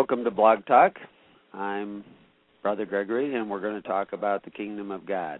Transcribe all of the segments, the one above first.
Welcome to Blog Talk. I'm Brother Gregory, and we're going to talk about the Kingdom of God.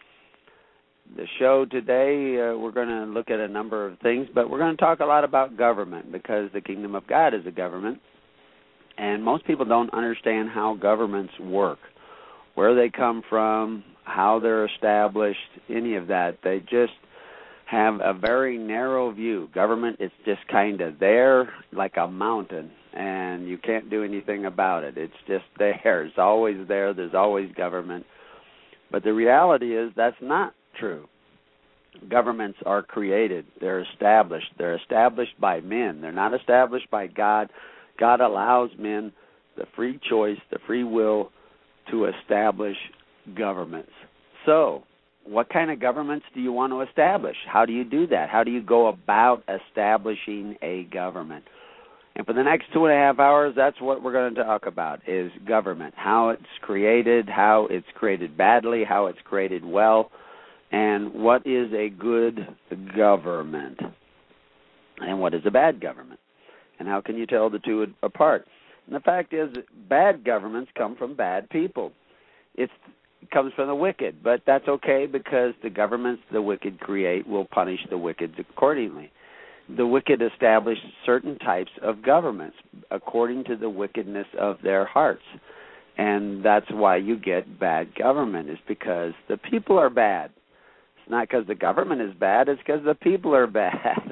The show today, we're going to look at a number of things, but we're going to talk a lot about government because the Kingdom of God is a government, and most people don't understand how governments work, where they come from, how they're established, any of that. They just have a very narrow view. Government is just kind of there like a mountain, and you can't do anything about it. It's just there. It's always there. There's always government. But the reality is that's not true. Governments are created. They're established. They're established by men. They're not established by God. God allows men the free choice, the free will to establish governments. So, what kind of governments do you want to establish? How do you do that? How do you go about establishing a government? And for the next 2.5 hours, that's what we're going to talk about, is government, how it's created, how it's created badly, how it's created well, and what is a good government, and what is a bad government, and how can you tell the two apart. And the fact is that bad governments come from bad people. It comes from the wicked, but that's okay because the governments the wicked create will punish the wicked accordingly. The wicked establish certain types of governments according to the wickedness of their hearts, and that's why you get bad government, is because the people are bad. It's not because the government is bad, it's because the people are bad,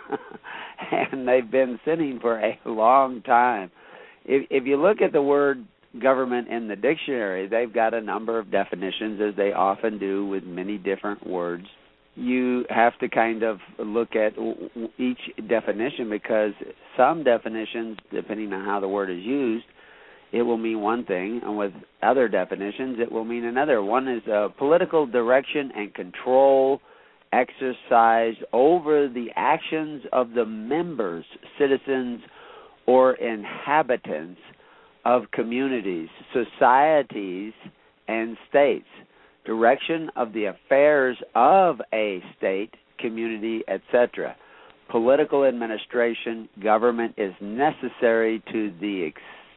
and they've been sinning for a long time. If you look at the word government in the dictionary, they've got a number of definitions, as they often do with many different words. You have to kind of look at each definition because some definitions, depending on how the word is used, it will mean one thing, and with other definitions, it will mean another. One is political direction and control exercised over the actions of the members, citizens, or inhabitants of communities, societies, and states. Direction of the affairs of a state, community, etc. Political administration, government is necessary to the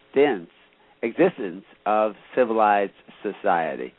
existence of civilized society.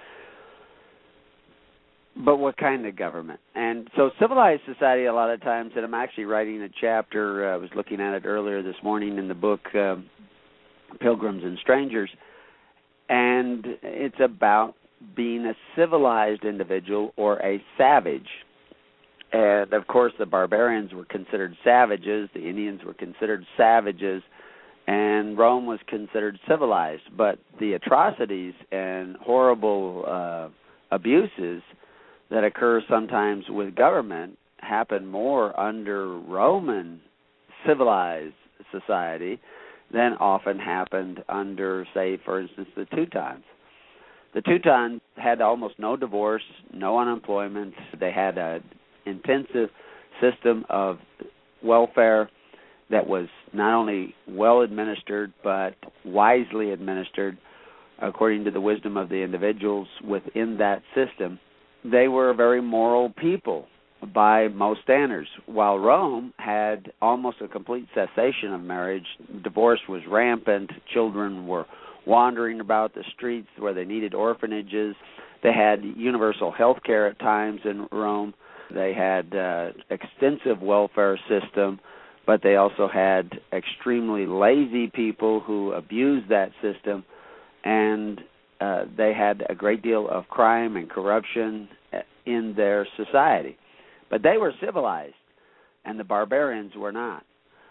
But what kind of government? And so civilized society, a lot of times, and I'm actually writing a chapter, I was looking at it earlier this morning in the book Pilgrims and Strangers, and it's about being a civilized individual or a savage. And, of course, the barbarians were considered savages, the Indians were considered savages, and Rome was considered civilized. But the atrocities and horrible abuses that occur sometimes with government happen more under Roman civilized society than often happened under, say, for instance, the Teutons. The Teutons had almost no divorce, no unemployment. They had an intensive system of welfare that was not only well administered, but wisely administered according to the wisdom of the individuals within that system. They were a very moral people by most standards, while Rome had almost a complete cessation of marriage. Divorce was rampant. Children were wandering about the streets where they needed orphanages. They had universal health care at times in Rome. They had extensive welfare system, but they also had extremely lazy people who abused that system, and they had a great deal of crime and corruption in their society. But they were civilized, and the barbarians were not.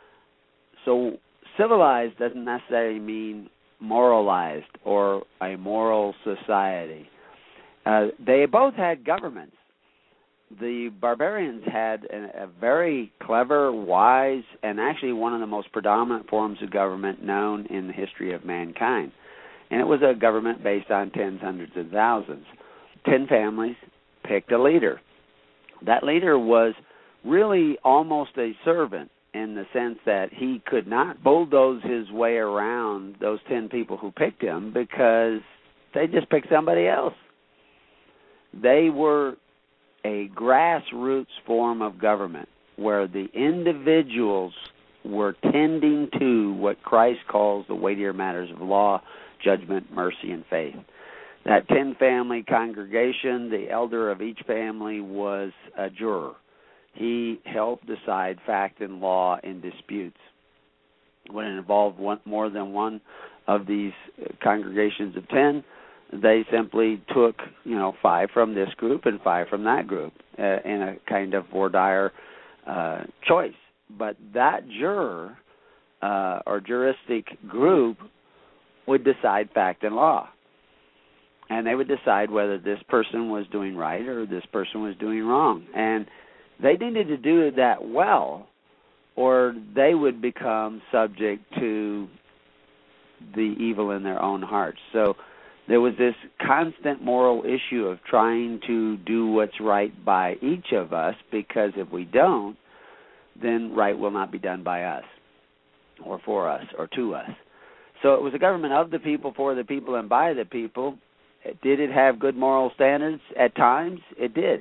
So civilized doesn't necessarily mean moralized or a moral society. They both had governments. The barbarians had a very clever, wise, and actually one of the most predominant forms of government known in the history of mankind. And it was a government based on tens, hundreds, and thousands. 10 families picked a leader. That leader was really almost a servant in the sense that he could not bulldoze his way around those 10 people who picked him because they just picked somebody else. They were a grassroots form of government where the individuals were tending to what Christ calls the weightier matters of law, judgment, mercy, and faith. That 10-family congregation, the elder of each family was a juror. He helped decide fact and law in disputes. When it involved more than one of these congregations of 10, they simply took, 5 from this group and 5 from that group in a kind of voir dire choice. But that juror or juristic group would decide fact and law. And they would decide whether this person was doing right or this person was doing wrong. And they needed to do that well, or they would become subject to the evil in their own hearts. So there was this constant moral issue of trying to do what's right by each of us, because if we don't, then right will not be done by us or for us or to us. So it was a government of the people, for the people, and by the people. Did it have good moral standards at times? It did.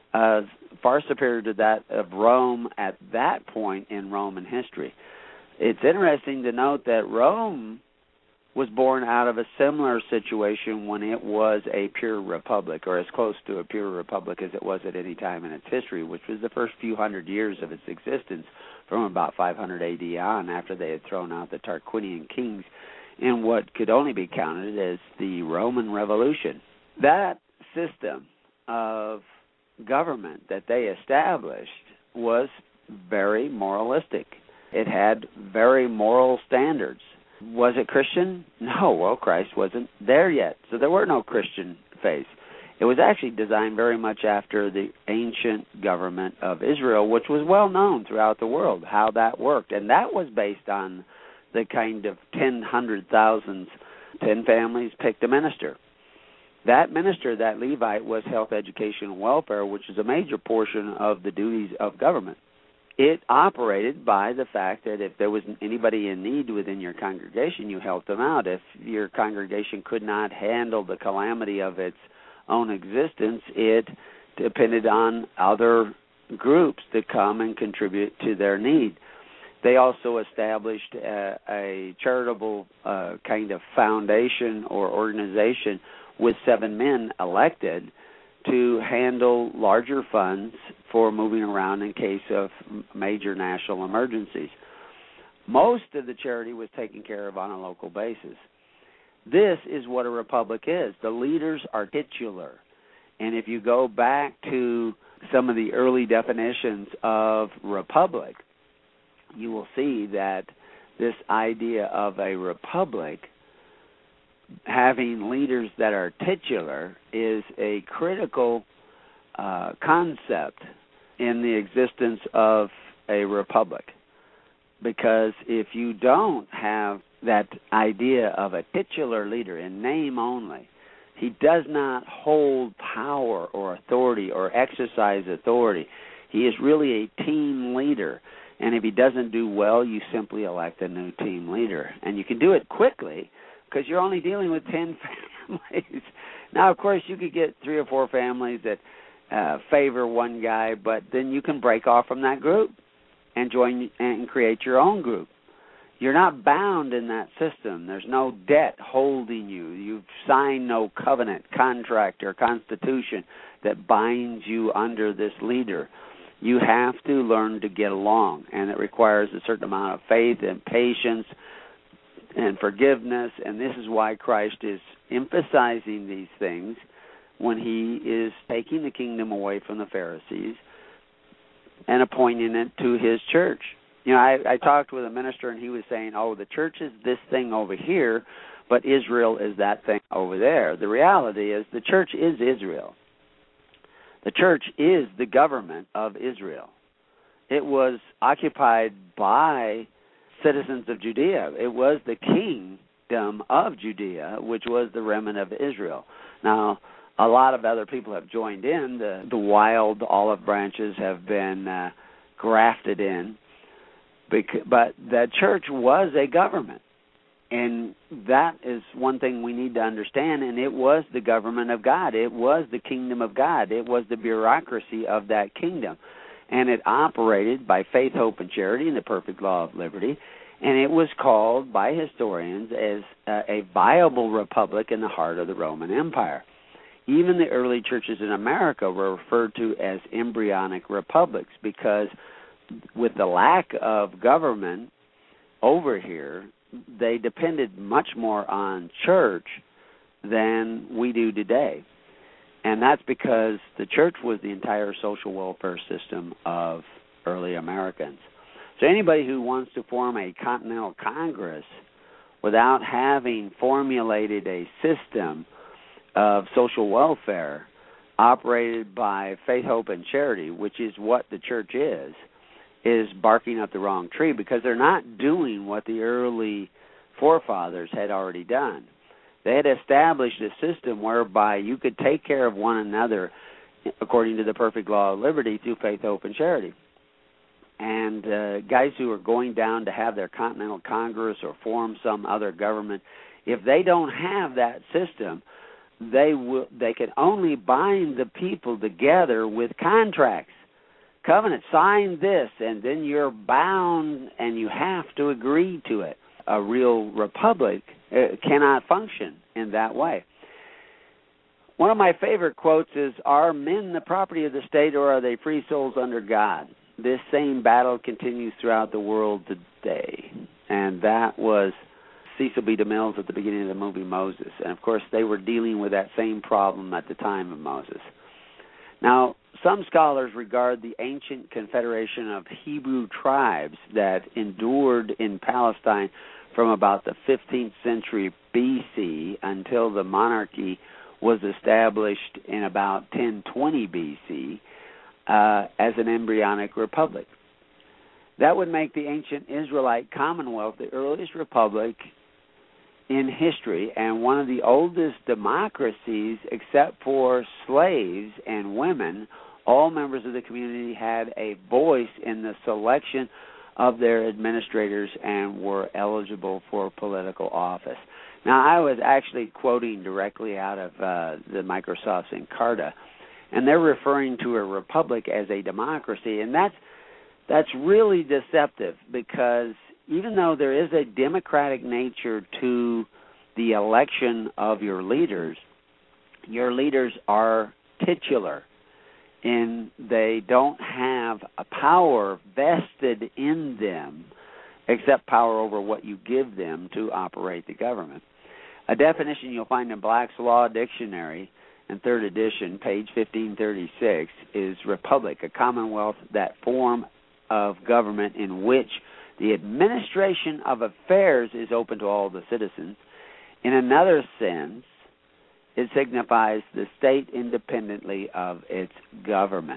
Far superior to that of Rome at that point in Roman history. It's interesting to note that Rome was born out of a similar situation when it was a pure republic, or as close to a pure republic as it was at any time in its history, which was the first few hundred years of its existence, from about 500 A.D. on, after they had thrown out the Tarquinian kings in what could only be counted as the Roman Revolution. That system of government that they established was very moralistic. It had very moral standards. Was it Christian? No. Well, Christ wasn't there yet, so there were no Christian faiths. It was actually designed very much after the ancient government of Israel, which was well known throughout the world, how that worked. And that was based on the kind of 10 families picked a minister. That minister, that Levite, was health, education, and welfare, which is a major portion of the duties of government. It operated by the fact that if there was anybody in need within your congregation, you helped them out. If your congregation could not handle the calamity of its own existence, it depended on other groups to come and contribute to their need. They also established a charitable kind of foundation or organization with 7 men elected to handle larger funds for moving around in case of major national emergencies. Most of the charity was taken care of on a local basis. This is what a republic is. The leaders are titular. And if you go back to some of the early definitions of republic, you will see that this idea of a republic having leaders that are titular is a critical concept in the existence of a republic. Because if you don't have that idea of a titular leader in name only, he does not hold power or authority or exercise authority. He is really a team leader. And if he doesn't do well, you simply elect a new team leader. And you can do it quickly because you're only dealing with 10 families. Now, of course, you could get 3 or 4 families that favor one guy, but then you can break off from that group and join and create your own group. You're not bound in that system. There's no debt holding you. You've signed no covenant, contract, or constitution that binds you under this leader. You have to learn to get along, and it requires a certain amount of faith and patience and forgiveness, and this is why Christ is emphasizing these things when he is taking the kingdom away from the Pharisees and appointing it to his church. You know, I talked with a minister, and he was saying, oh, the church is this thing over here, but Israel is that thing over there. The reality is the church is Israel. The church is the government of Israel. It was occupied by citizens of Judea. It was the kingdom of Judea, which was the remnant of Israel. Now, a lot of other people have joined in. The wild olive branches have been grafted in. But the church was a government. And that is one thing we need to understand, and it was the government of God. It was the kingdom of God. It was the bureaucracy of that kingdom. and it operated by faith, hope, and charity in the perfect law of liberty, and it was called by historians as a viable republic in the heart of the Roman Empire. Even the early churches in America were referred to as embryonic republics because with the lack of government over here, they depended much more on church than we do today. And that's because the church was the entire social welfare system of early Americans. So anybody who wants to form a continental congress without having formulated a system of social welfare operated by faith, hope, and charity, which is what the church is barking up the wrong tree because they're not doing what the early forefathers had already done. They had established a system whereby you could take care of one another according to the perfect law of liberty through faith, hope, and charity. And guys who are going down to have their Continental Congress or form some other government, if they don't have that system, they can only bind the people together with contracts. Covenant, sign this, and then you're bound and you have to agree to it. A real republic cannot function in that way. One of my favorite quotes is, "Are men the property of the state or are they free souls under God?" This same battle continues throughout the world today. And that was Cecil B. DeMille at the beginning of the movie Moses. And, of course, they were dealing with that same problem at the time of Moses. Now, some scholars regard the ancient confederation of Hebrew tribes that endured in Palestine from about the 15th century B.C. until the monarchy was established in about 1020 B.C. As an embryonic republic. That would make the ancient Israelite Commonwealth the earliest republic in history and one of the oldest democracies except for slaves and women. All members of the community had a voice in the selection of their administrators and were eligible for political office. Now, I was actually quoting directly out of the Microsoft's Encarta, and they're referring to a republic as a democracy, and that's really deceptive because even though there is a democratic nature to the election of your leaders are titular, and they don't have a power vested in them except power over what you give them to operate the government. A definition you'll find in Black's Law Dictionary in 3rd edition, page 1536, is republic, a commonwealth, that form of government in which the administration of affairs is open to all the citizens. In another sense, it signifies the state independently of its government.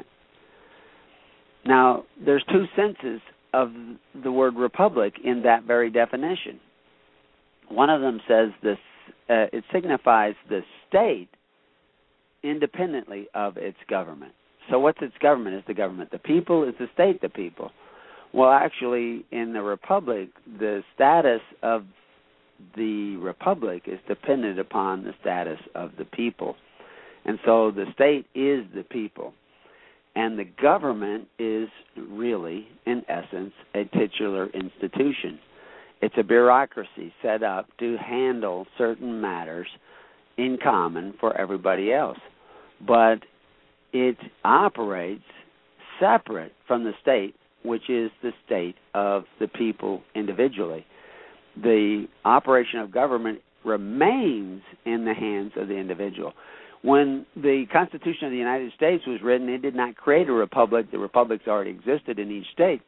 Now, there's two senses of the word republic in that very definition. One of them says this: it signifies the state independently of its government. So what's its government? Is the government the people? Is the state the people? Well, actually, in the republic, the status of the republic is dependent upon the status of the people. And so the state is the people. And the government is really, in essence, a titular institution. It's a bureaucracy set up to handle certain matters in common for everybody else. But it operates separate from the state, which is the state of the people individually. The operation of government remains in the hands of the individual. When the Constitution of the United States was written, it did not create a republic. The republics already existed in each state.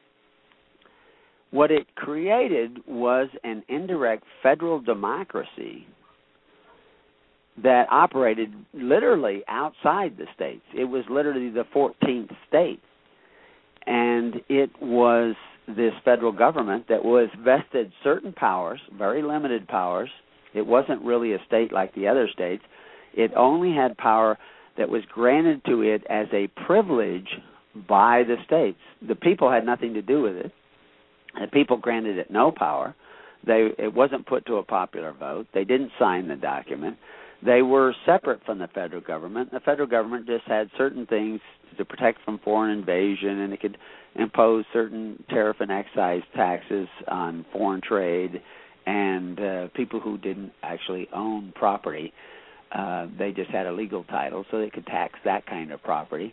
What it created was an indirect federal democracy that operated literally outside the states. It was literally the 14th state. And it was this federal government that was vested certain powers, very limited powers. It wasn't really a state like the other states. It only had power that was granted to it as a privilege by the states. The people had nothing to do with it. The people granted it no power. It wasn't put to a popular vote. They didn't sign the document. They were separate from the federal government. The federal government just had certain things to protect from foreign invasion, and it could impose certain tariff and excise taxes on foreign trade and people who didn't actually own property. They just had a legal title, so they could tax that kind of property.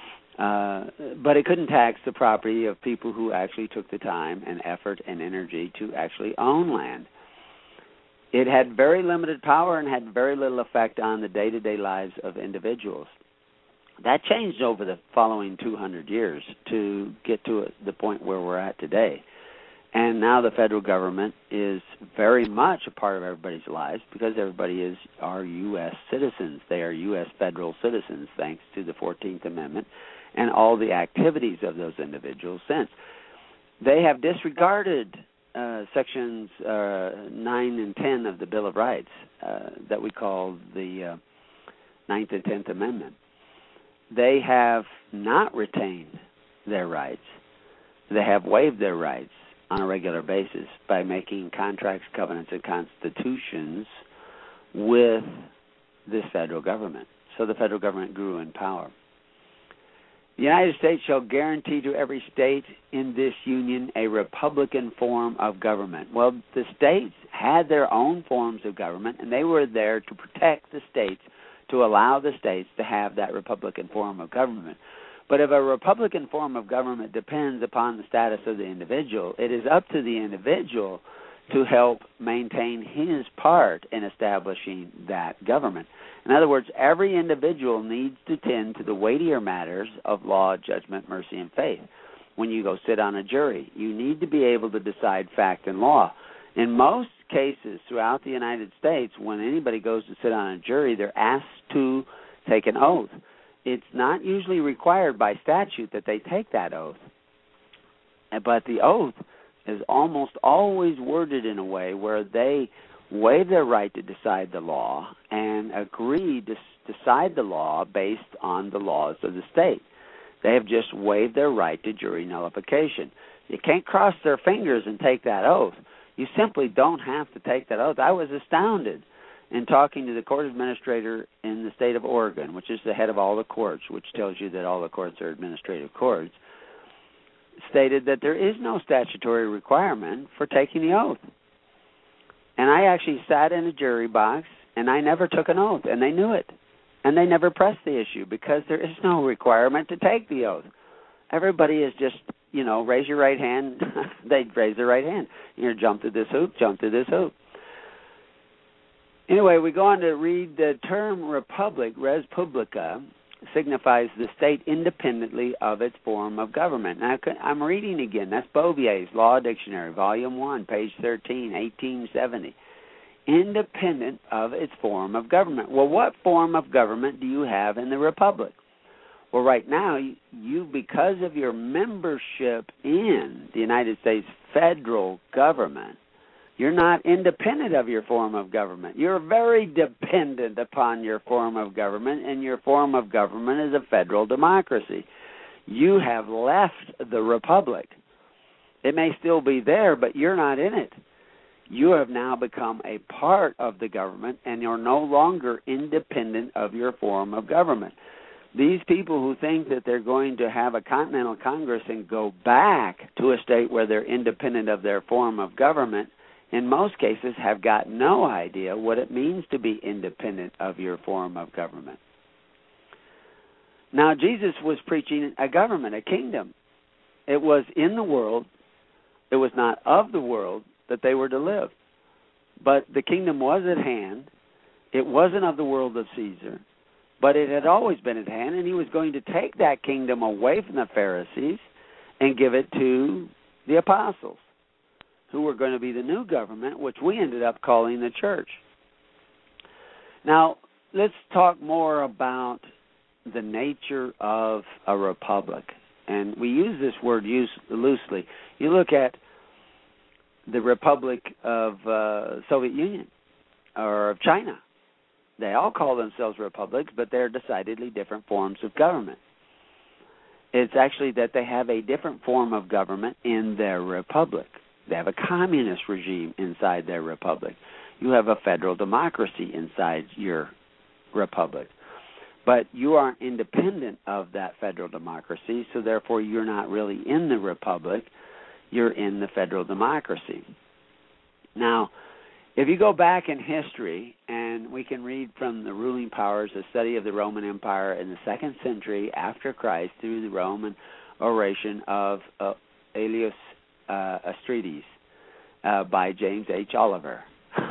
But it couldn't tax the property of people who actually took the time and effort and energy to actually own land. It had very limited power and had very little effect on the day-to-day lives of individuals. That changed over the following 200 years to get to the point where we're at today. And now the federal government is very much a part of everybody's lives because everybody are U.S. citizens. They are U.S. federal citizens thanks to the 14th Amendment and all the activities of those individuals since. They have disregarded Sections 9 and 10 of the Bill of Rights that we call the 9th and 10th Amendment. They have not retained their rights. They have waived their rights on a regular basis by making contracts, covenants, and constitutions with this federal government. So the federal government grew in power. The United States shall guarantee to every state in this union a republican form of government. Well, the states had their own forms of government, and they were there to protect the states, to allow the states to have that republican form of government. But if a republican form of government depends upon the status of the individual, it is up to the individual to help maintain his part in establishing that government. In other words, every individual needs to tend to the weightier matters of law, judgment, mercy, and faith. When you go sit on a jury, you need to be able to decide fact and law. In most cases throughout the United States, when anybody goes to sit on a jury, they're asked to take an oath. It's not usually required by statute that they take that oath, but the oath is almost always worded in a way where they waive their right to decide the law and agree to decide the law based on the laws of the state. They have just waived their right to jury nullification. You can't cross their fingers and take that oath. You simply don't have to take that oath. I was astounded in talking to the court administrator in the state of Oregon, which is the head of all the courts, which tells you that all the courts are administrative courts, stated that there is no statutory requirement for taking the oath. And I actually sat in a jury box, and I never took an oath, and they knew it. And they never pressed the issue because there is no requirement to take the oath. Everybody is just, raise your right hand. They'd raise their right hand. Jump through this hoop, jump through this hoop. Anyway, we go on to read the term republic, res publica, signifies the state independently of its form of government. Now, I'm reading again. That's Bovier's Law Dictionary, Volume 1, page 13, 1870. Independent of its form of government. Well, what form of government do you have in the republic? Well, right now, you because of your membership in the United States federal government, you're not independent of your form of government. You're very dependent upon your form of government, and your form of government is a federal democracy. You have left the republic. It may still be there, but you're not in it. You have now become a part of the government, and you're no longer independent of your form of government. These people who think that they're going to have a Continental Congress and go back to a state where they're independent of their form of government, in most cases have got no idea what it means to be independent of your form of government. Now, Jesus was preaching a government, a kingdom. It was in the world. It was not of the world that they were to live. But the kingdom was at hand. It wasn't of the world of Caesar, but it had always been at hand, and he was going to take that kingdom away from the Pharisees and give it to the apostles, who were going to be the new government, which we ended up calling the church. Now, let's talk more about the nature of a republic. And we use this word loosely. You look at the Republic of Soviet Union or of China. They all call themselves republics, but they're decidedly different forms of government. It's actually that they have a different form of government in their republic. They have a communist regime inside their republic. You have a federal democracy inside your republic. But you are independent of that federal democracy, so therefore you're not really in the republic. You're in the federal democracy. Now, if you go back in history, and we can read from the Ruling Powers, a study of the Roman Empire in the 2nd century after Christ through the Roman oration of Aelius Astrides by James H. Oliver.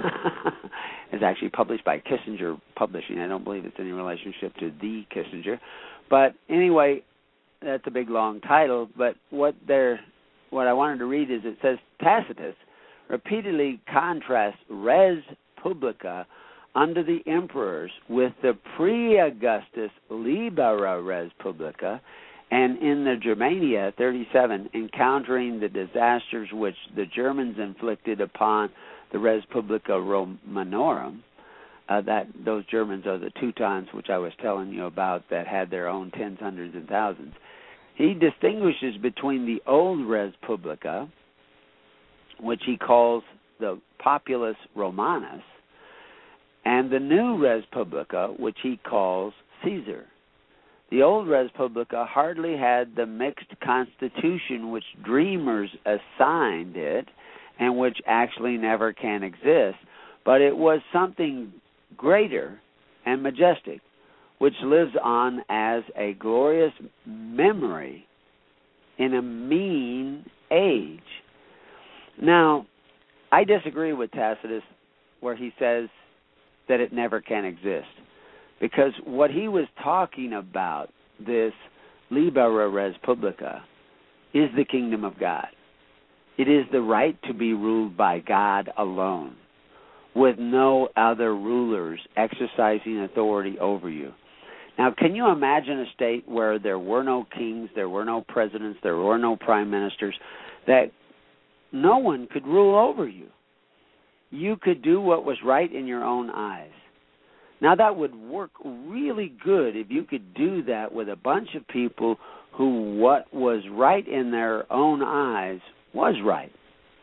It's actually published by Kissinger Publishing. I don't believe it's any relationship to the Kissinger. But anyway, that's a big, long title. But what I wanted to read is it says, Tacitus repeatedly contrasts res publica under the emperors with the pre-Augustus libera res publica, and in the Germania 37, encountering the disasters which the Germans inflicted upon the Res Publica Romanorum. Those Germans are the Teutons, which I was telling you about, that had their own tens, hundreds, and thousands. He distinguishes between the old Res Publica, which he calls the Populus Romanus, and the new Res Publica, which he calls Caesar. The old Res Publica hardly had the mixed constitution which dreamers assigned it, and which actually never can exist, but it was something greater and majestic, which lives on as a glorious memory in a mean age. Now, I disagree with Tacitus where he says that it never can exist, because what he was talking about, this libera res publica, is the kingdom of God. It is the right to be ruled by God alone, with no other rulers exercising authority over you. Now, can you imagine a state where there were no kings, there were no presidents, there were no prime ministers, that no one could rule over you? You could do what was right in your own eyes. Now, that would work really good if you could do that with a bunch of people who what was right in their own eyes was right.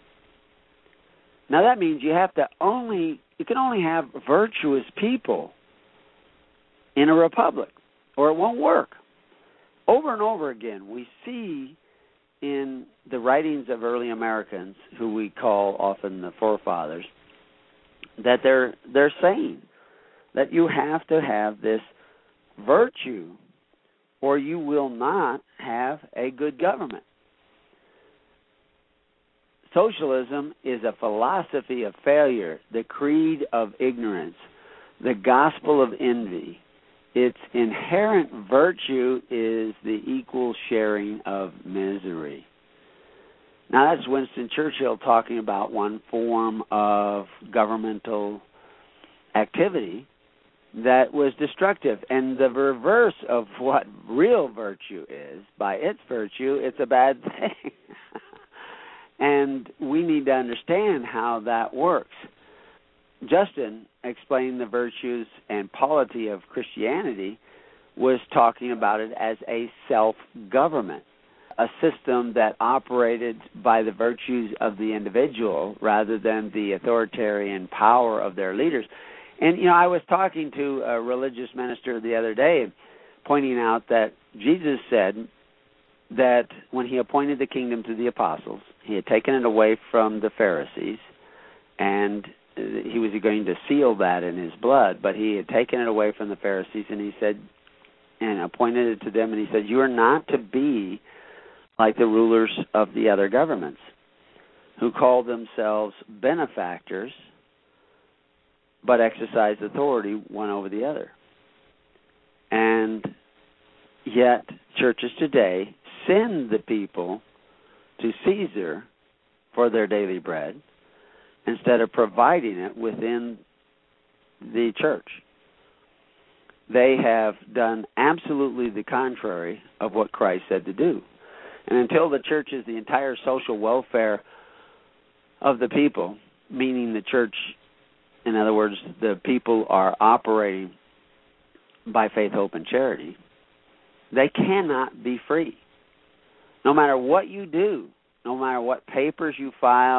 Now, that means you can only have virtuous people in a republic, or it won't work. Over and over again, we see in the writings of early Americans, who we call often the forefathers, that they're saying that you have to have this virtue, or you will not have a good government. Socialism is a philosophy of failure, the creed of ignorance, the gospel of envy. Its inherent virtue is the equal sharing of misery. Now, that's Winston Churchill talking about one form of governmental activity that was destructive. And the reverse of what real virtue is, by its virtue, it's a bad thing. And we need to understand how that works. Justin explained the virtues and polity of Christianity, was talking about it as a self-government, a system that operated by the virtues of the individual rather than the authoritarian power of their leaders. And, I was talking to a religious minister the other day, pointing out that Jesus said that when he appointed the kingdom to the apostles, he had taken it away from the Pharisees, and he was going to seal that in his blood, but he had taken it away from the Pharisees, and he said, and appointed it to them, and he said, you are not to be like the rulers of the other governments, who call themselves benefactors, but exercise authority one over the other. And yet, churches today send the people to Caesar for their daily bread instead of providing it within the church. They have done absolutely the contrary of what Christ said to do. And until the church is the entire social welfare of the people, meaning the church, in other words, the people are operating by faith, hope, and charity, they cannot be free. No matter what you do, no matter what papers you file,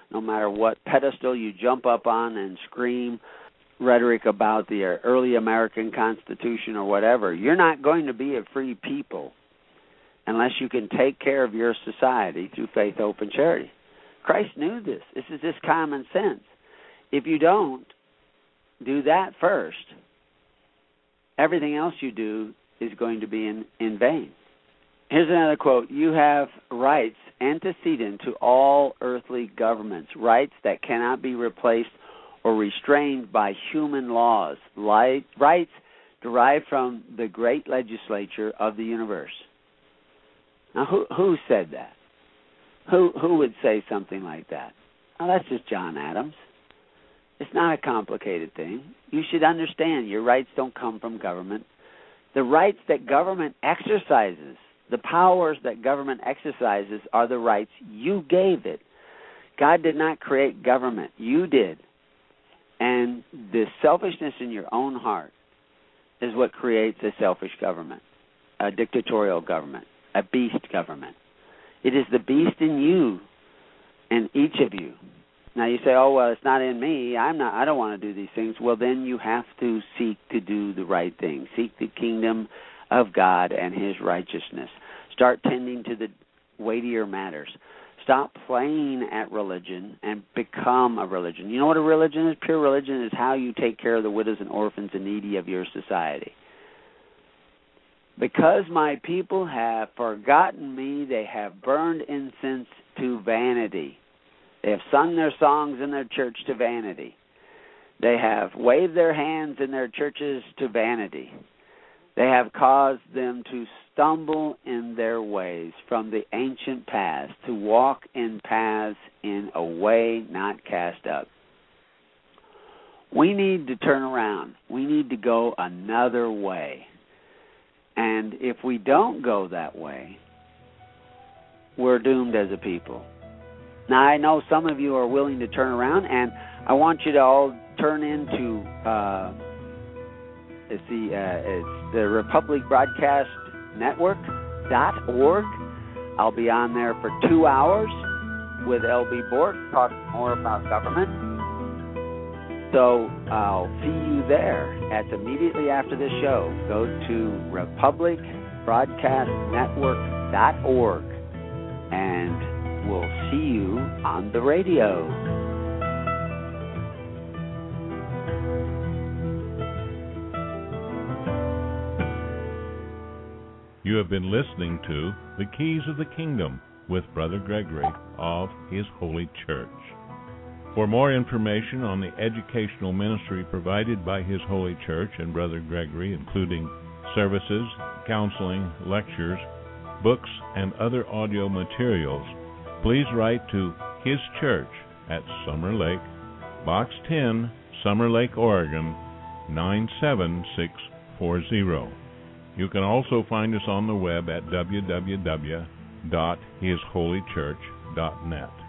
no matter what pedestal you jump up on and scream rhetoric about the early American Constitution or whatever, you're not going to be a free people unless you can take care of your society through faith, hope, and charity. Christ knew this. This is just common sense. If you don't do that first, everything else you do is going to be in vain. Here's another quote. You have rights antecedent to all earthly governments, rights that cannot be replaced or restrained by human laws, rights derived from the great legislature of the universe. Now, who said that? Who would say something like that? Oh, that's just John Adams. It's not a complicated thing. You should understand your rights don't come from government. The rights that government exercises, the powers that government exercises are the rights you gave it. God did not create government. You did. And the selfishness in your own heart is what creates a selfish government, a dictatorial government, a beast government. It is the beast in you and each of you. Now you say, oh, well, it's not in me. I don't want to do these things. Well, then you have to seek to do the right thing. Seek the kingdom of God and his righteousness. Start tending to the weightier matters. Stop playing at religion and become a religion. You know what a religion is? Pure religion is how you take care of the widows and orphans and needy of your society. Because my people have forgotten me, they have burned incense to vanity. They have sung their songs in their church to vanity. They have waved their hands in their churches to vanity. They have caused them to stumble in their ways from the ancient paths, to walk in paths in a way not cast up. We need to turn around. We need to go another way. And if we don't go that way, we're doomed as a people. Now, I know some of you are willing to turn around, and I want you to all turn into it's the Republic Broadcast Network.org. I'll be on there for 2 hours with L.B. Bork, talking more about government. So I'll see you there. That's immediately after this show. Go to republicbroadcastnetwork.org, and we'll see you on the radio. You have been listening to The Keys of the Kingdom with Brother Gregory of His Holy Church. For more information on the educational ministry provided by His Holy Church and Brother Gregory, including services, counseling, lectures, books, and other audio materials, please write to His Church at Summer Lake, Box 10, Summer Lake, Oregon, 97640. You can also find us on the web at www.hisholychurch.net.